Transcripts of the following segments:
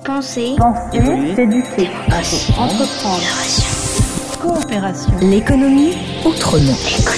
Penser, s'éduquer, entreprendre, coopération. L'économie autrement.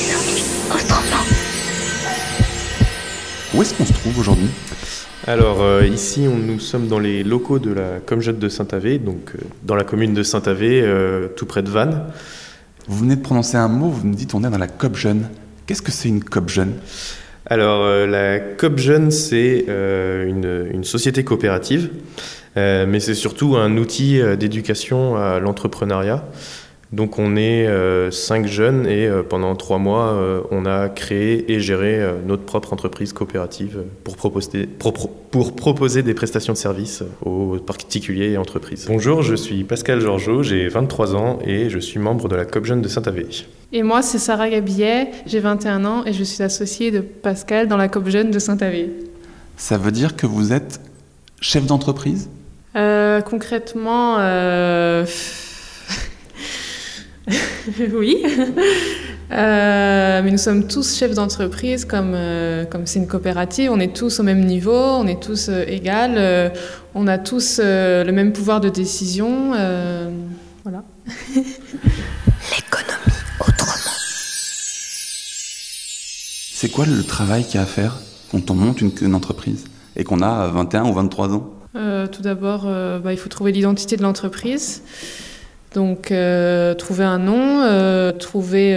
Où est-ce qu'on se trouve aujourd'hui ? Alors ici, nous sommes dans les locaux de la Comjeune de Saint-Avé, donc dans la commune de Saint-Avé, tout près de Vannes. Vous venez de prononcer un mot, vous me dites on est dans la Comjeune. Qu'est-ce que c'est une Comjeune ? Alors la Comjeune, c'est une société coopérative, mais c'est surtout un outil d'éducation à l'entrepreneuriat. Donc on est 5 jeunes et pendant 3 mois, on a créé et géré notre propre entreprise coopérative pour proposer des prestations de services aux particuliers et entreprises. Bonjour, je suis Pascal Georgeot, j'ai 23 ans et je suis membre de la Comjeune de Saint-Avé. Et moi, c'est Sarah Gabillet, j'ai 21 ans et je suis associée de Pascal dans la Comjeune de Saint-Avé. Ça veut dire que vous êtes chef d'entreprise ? Concrètement, oui. Mais nous sommes tous chefs d'entreprise, comme c'est une coopérative, on est tous au même niveau, on est tous égales, on a tous le même pouvoir de décision. Voilà. L'économie autrement. C'est quoi le travail qu'il y a à faire quand on monte une entreprise et qu'on a 21 ou 23 ans ? Tout d'abord, il faut trouver l'identité de l'entreprise. Donc, trouver un nom, trouver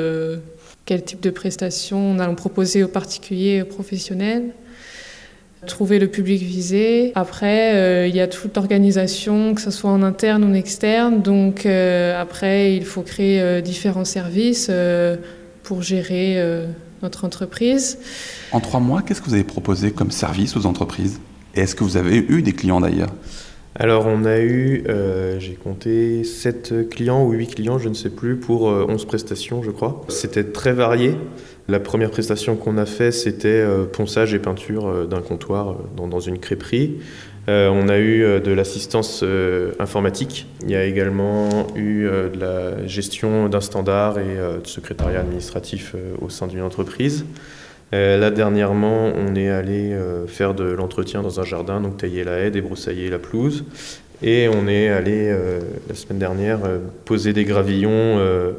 quel type de prestations nous allons proposer aux particuliers et aux professionnels, trouver le public visé. Après, il y a toute l'organisation, que ce soit en interne ou en externe. Donc, après, il faut créer différents services pour gérer notre entreprise. En 3 mois, qu'est-ce que vous avez proposé comme service aux entreprises ? Et est-ce que vous avez eu des clients d'ailleurs ? Alors on a eu, j'ai compté 7 clients ou 8 clients, je ne sais plus, pour 11 prestations je crois. C'était très varié. La première prestation qu'on a fait, c'était ponçage et peinture d'un comptoir dans une crêperie. On a eu de l'assistance informatique. Il y a également eu de la gestion d'un standard et de secrétariat administratif au sein d'une entreprise. Là, dernièrement, on est allé faire de l'entretien dans un jardin, donc tailler la haie, débroussailler la pelouse. Et on est allé, la semaine dernière, poser des gravillons,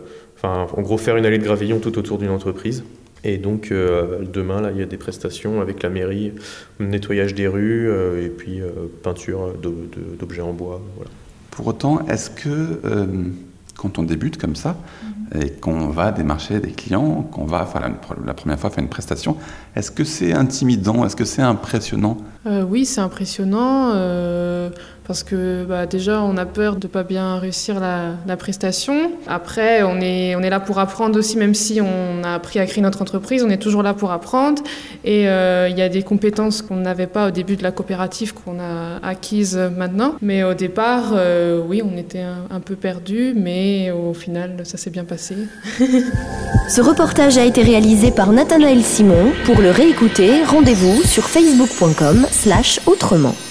en gros faire une allée de gravillons tout autour d'une entreprise. Et donc, demain, là, il y a des prestations avec la mairie, nettoyage des rues et puis peinture d'objets en bois. Voilà. Pour autant, est-ce que quand on débute comme ça, et qu'on va démarcher des clients, qu'on va la première fois faire une prestation, est-ce que c'est intimidant, est-ce que c'est impressionnant ? Oui, c'est impressionnant parce que déjà on a peur de pas bien réussir la prestation. Après, on est là pour apprendre aussi, même si on a appris à créer notre entreprise, on est toujours là pour apprendre. Et il y a des compétences qu'on n'avait pas au début de la coopérative qu'on a acquises maintenant. Mais au départ, oui, on était un peu perdus, mais au final, ça s'est bien passé. Ce reportage a été réalisé par Nathanaël Simon. Pour le réécouter, rendez-vous sur facebook.com/autrement.